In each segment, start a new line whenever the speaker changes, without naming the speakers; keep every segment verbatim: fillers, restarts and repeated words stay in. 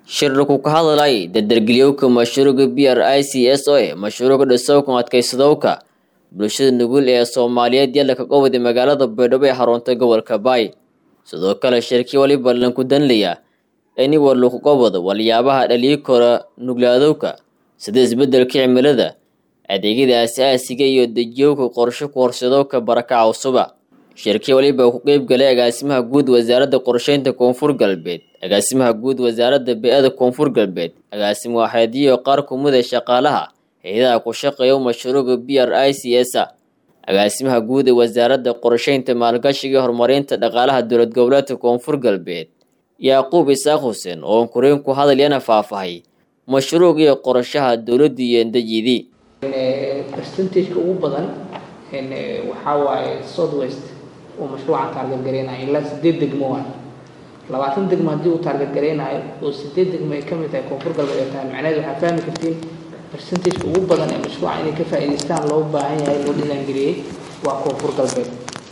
shirku ka hadlay dardargeliyowka mashruuca B R I C S O ee mashruuca dhisowka adkaysadowka bulshada nugul ee Soomaaliyeed yalla ka qowday magaalada Beledweyne ee xarunta gobolka Bay sidoo kale shirkii waliba lan ku danlaya in war lagu qowdo waliyaabaha dhaliyi kara nuglaadowka sida isbedelka cimilada adeegyada asaasiga iyo dejiyowka qorshe ku horsadowka barakaca cusub shirkii waliba ku qayb galay agaasimaha guud wasaaradda qorsheynta koonfur galbeed agaasimaha guud wasaaradda be'ada koonfur galbeed agaasimo waxaadiyo qaar kumida shaqaalaha hay'adaha ku shaqeeya mashruuca B R I C S agaasimaha guud wasaaradda qorsheynta maalgashiga horumarinta dhaqaalaha dowlad goboleedka koonfur galbeed Yaqub Isaaq Hussein oo koreen ku hadlayna faafahay mashruuca iyo qorshaha dowladda iyo indajidi
percentage ugu badan in waxa waaye Southwest oo mashruuca target gareynaya ilaa sideed degmo ah labaatan degmo hadii uu target gareynayo oo sideed degmo ay kamid tahay koonfur galbeed taa macnaheedu waxa fahmi kartiin percentage ugu badan ee mashruuca inay ka faa'iideystaan loo baahan yahay loo dhisan gareeyay waa koonfur galbeed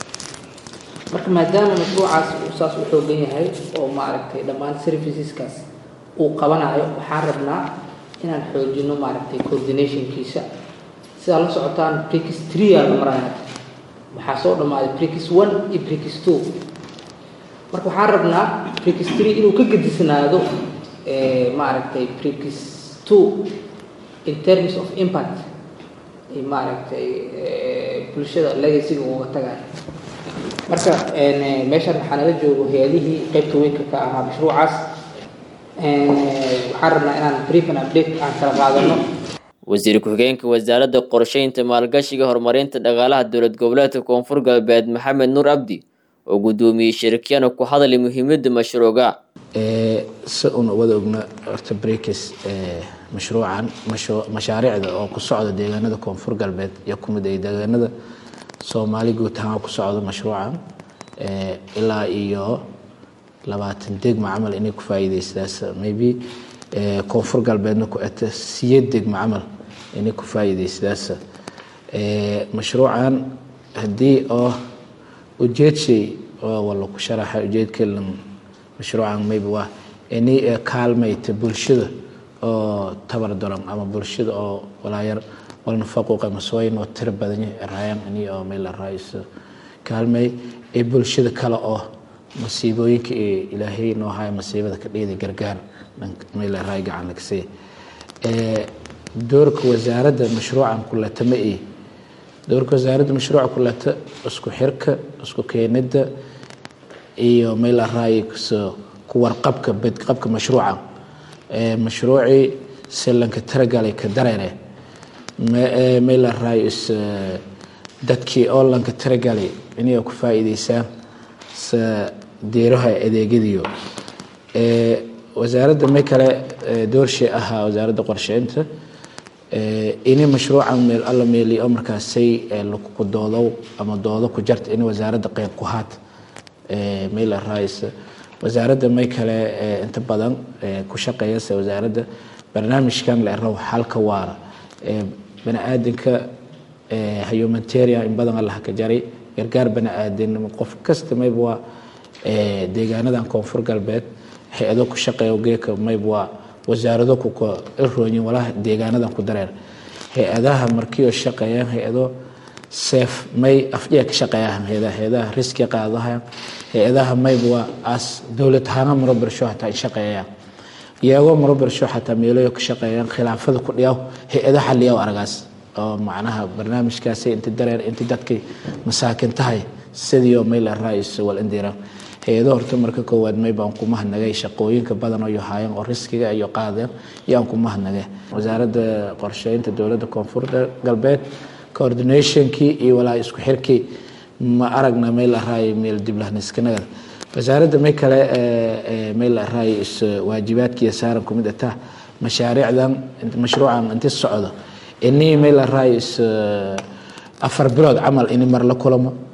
marka maadaama mashruucaas uu saas u xoogan yahay oo maaragtay dhammaan serviceskaas uu qabanayo waxaan rabnaa inaan xoojino maaragtay coordinationkiisa sida la socotaan practice three aan marayna waxaa soo dhamaaday practice one iyo practice two marka waxaan rabnaa practice three inuu ka gadisnaado ee maaragtay practice two in terms of impact ee maaragtay bulshada legacy uga tagay marka ee meeshan waxaa nala joogo hay'adihii qaybta weynka ka ahaa mashruucaas ee waxaan rabnaa inaan brief and update aan kala qaadano
wasiir ku-xigeenka wasaaradda qorsheynta maalgashiga horumarinta dhaqaalaha dowlad goboleedka koonfur galbeed Maxamed Nuur Abdi oo gudoomiyay shirkiyada ku hadlay muhiimadda mashruuca
ee si uu wada ogna horta breakers ee mashruucan mashaariicda oo ku socda deegaanada koonfur galbeed iyo kumid ay deegaanada Soomaali guud ahaan ku socda mashruucan ee ilaa iyo labaatan degmo amal inay ku faa'iideystaan maybe ee koonfur galbeedna ku ata siyeed degmo amal inay ku faa'iideystaan ee mashruucan hadii oo ujeedkii oo wala ku sharaxay ujeedkii mashruucan maybe waa inay kaalmayta bulshada oo tabar daran ama bulshada oo walaayar walna faquuq ama sooyin oo tir badan raayaan inay oo meel raayis kaalmay ee bulshada kale oo masiibooyinka Ilaahay noo hay masiibada ka dheeday gargaar meel raay gacan laga see ee doorka wasaaradda mashruucan kula tamay doorka wasaaradda mashruuca kula isku xirka isku keenida iyo meel raay ku warqabka badqabka mashruuca ee mashruuci seelanka taragalay ka dareere meel raay is dadkii oo lanka taragalay inay ku faa'iideystaan sa deeraha adeegyadiyo ee wasaaradda ma kale doorshe ahaa wasaaradda qorsheynta ee in mashruucan meel alla meeli oo markaasay lagu doodo ama doodo ku jirta in wasaaradda qayb ku haat ee meel raayis wasaaradda ma kale inta badan ku shaqeeyay wasaaradda barnaamijkan la raaw halka waara ee bani'aadamka ee humanitarian in badan Allah ka jaray gargaar bani'aadamnimo qof kasta mayba waa ee deegaanadan koonfur galbeed hay'ado ku shaqeeyo geeka mayba waa wasaarado ku ka roonyin walaha deegaanadan ku dareer hay'adaha markii shaqeeyaan hay'ado safe may afdiya ka shaqeeyaan hay'adaha hay'adaha riski qaadaha hay'adaha mayba waa as dawlad ahaan mar barsho hataa shaqeeyaan iyagoo mar barsho hataa meelayo ka shaqeeyaan khilaafada ku dhiyaw hay'adaha xalliyo aragaas oo macnaha barnaamijkaas inta dareer inta dadkii masaakin tahay sidoo meel raayis wal indira hay'ado horta marka koowaad may baan ku mahnagay shaqooyinka badan oo yahaayeen oo riskiga iyo qaadeen yaan ku mahnagay wasaaradda qorsheynta dowladda koonfur galbeed coordinationkii iyo walaa isku xirkii ma aragna meel raay meel diblaaniskanaga wasaaradda may kale ee meel raayis waajibaadkii saaran ku mid ah mashaariicdan mashruucan inta socdo إني ميل الرئيس أفر بلاد عمل إني مر لكلهم